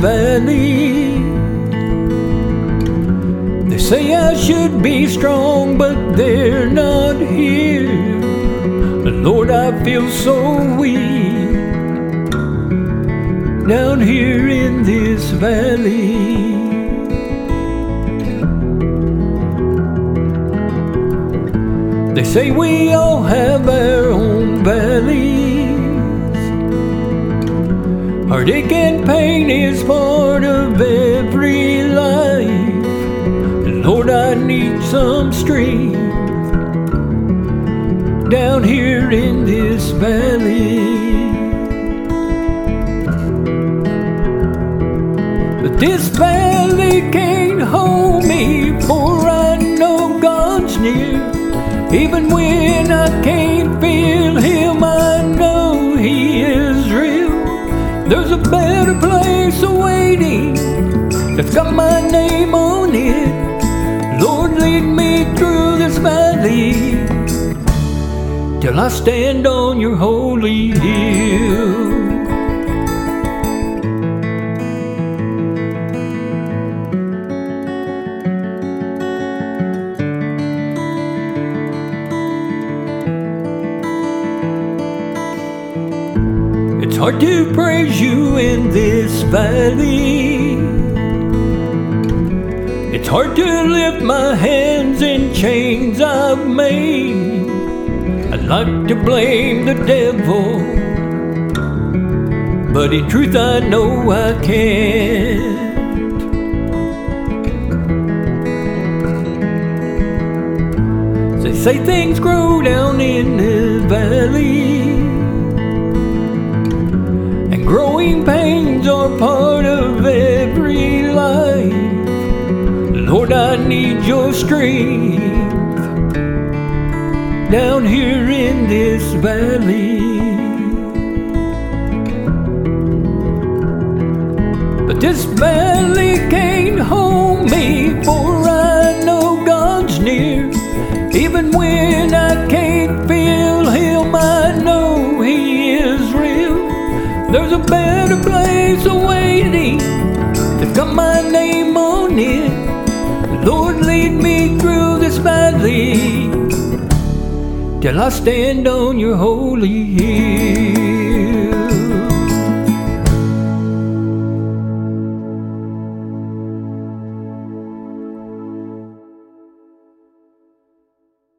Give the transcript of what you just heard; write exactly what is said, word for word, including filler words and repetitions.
valley. They say I should be strong, but they're not here. But Lord, I feel so weak down here in this valley. They say we all have our own valleys. Heartache and pain is part of every life. And Lord, I need some strength down here in this valley. But this valley can't hold me, for I know God's near. Even when I can't feel Him, I know He is real. There's a better place awaiting that's got my name on it. Lord, lead me through this valley till I stand on your holy hill. It's hard to praise you in this valley. It's hard to lift my hands in chains I've made. I'd like to blame the devil, but in truth I know I can't. They say things grow down in the valley, growing pains are part of every life. Lord, I need your strength down here in this valley. But this valley can't hold me, for I know God's near. Even when I can't feel Him, I know He is real. There's a better place awaiting that's got my name on it. Lord, lead me through this valley till I stand on your holy hill.